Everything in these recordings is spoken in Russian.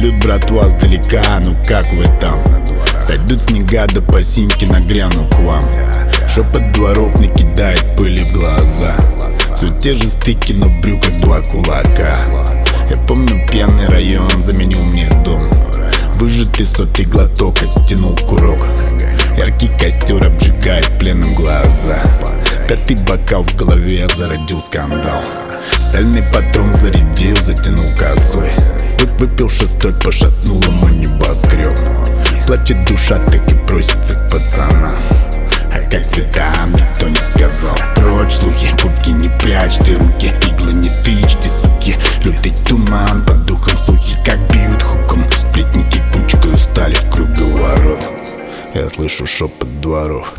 Салют, братва, сдалека, ну как вы там? Сойдут снега, да по синьке нагряну к вам. Шепот дворов накидает пыли в глаза. Все те же стыки, но в брюках два кулака. Я помню пьяный район, заменил мне дом. Выжатый сотый глоток, оттянул курок. Яркий костер обжигает пленным глаза. Пятый бокал в голове, зародил скандал. Сальный патрон зарядил, затянул косой. Выпил шестой, пошатнуло мой небоскреб. Плачет душа, так и просится к пацанам. А как вы там, никто не сказал. Прочь слухи, куртки не прячь, ты руки, иглы не тычьте, суки. Лютый туман, под духом слухи, как бьют хуком. Сплетники кучкой устали в круговорот. Я слышу шепот дворов.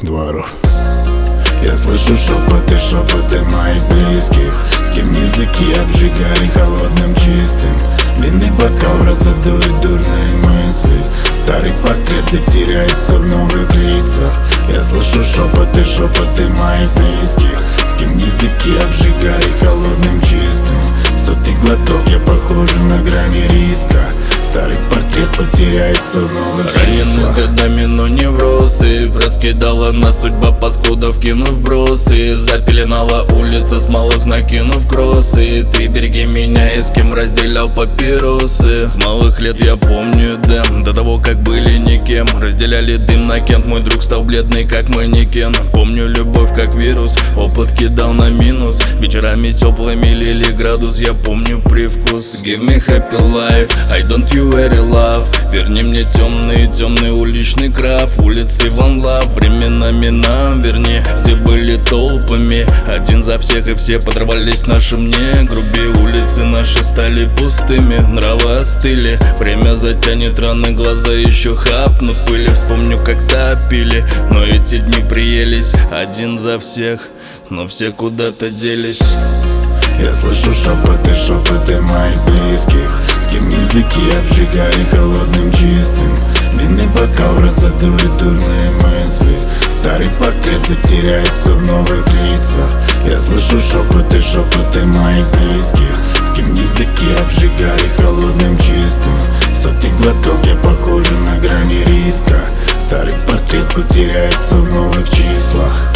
Я слышу шепоты моих близких, с кем языки обжигали холодным чистым. Длинный бокал разодует дурные мысли. Старый портрет затеряется в новых лицах. Я слышу шепоты моих близких, с кем языки обжигали холодным чистым. Сотый глоток, я похожа на грани риска. Старый портрет потеряется в новых числах. Раненый с годами, но неврозы. Раскидала нас судьба паскудов, кинув бросы. Запеленала улица с малых, накинув кроссы. Ты береги меня, и с кем разделял папиросы. С малых лет я помню дым, до того как были никем. Разделяли дым на кент, мой друг стал бледный как манекен. Помню любовь как вирус, опыт кидал на минус. Вечерами теплыми лили градус, я помню привкус. Give me happy life, I don't you very love. Верни мне темный уличный краф. Улицы One Love, временами нам верни, где были толпами. Один за всех и все подорвались наши мне. Грубее улицы наши стали пустыми, нравы остыли. Время затянет раны, глаза еще хапнут пыли. Вспомню, как топили, но эти дни приелись. Один за всех, но все куда-то делись. Я слышу шепоты моих близких, с кем языки обжигали холодным чистым. Длинный бокал разодует дурные мысли. Старый портрет затеряется в новых лицах. Я слышу шепоты моих близких, с кем языки обжигали холодным чистым. Сотый глоток, я похожа на грани риска. Старый портрет потеряется в новых числах.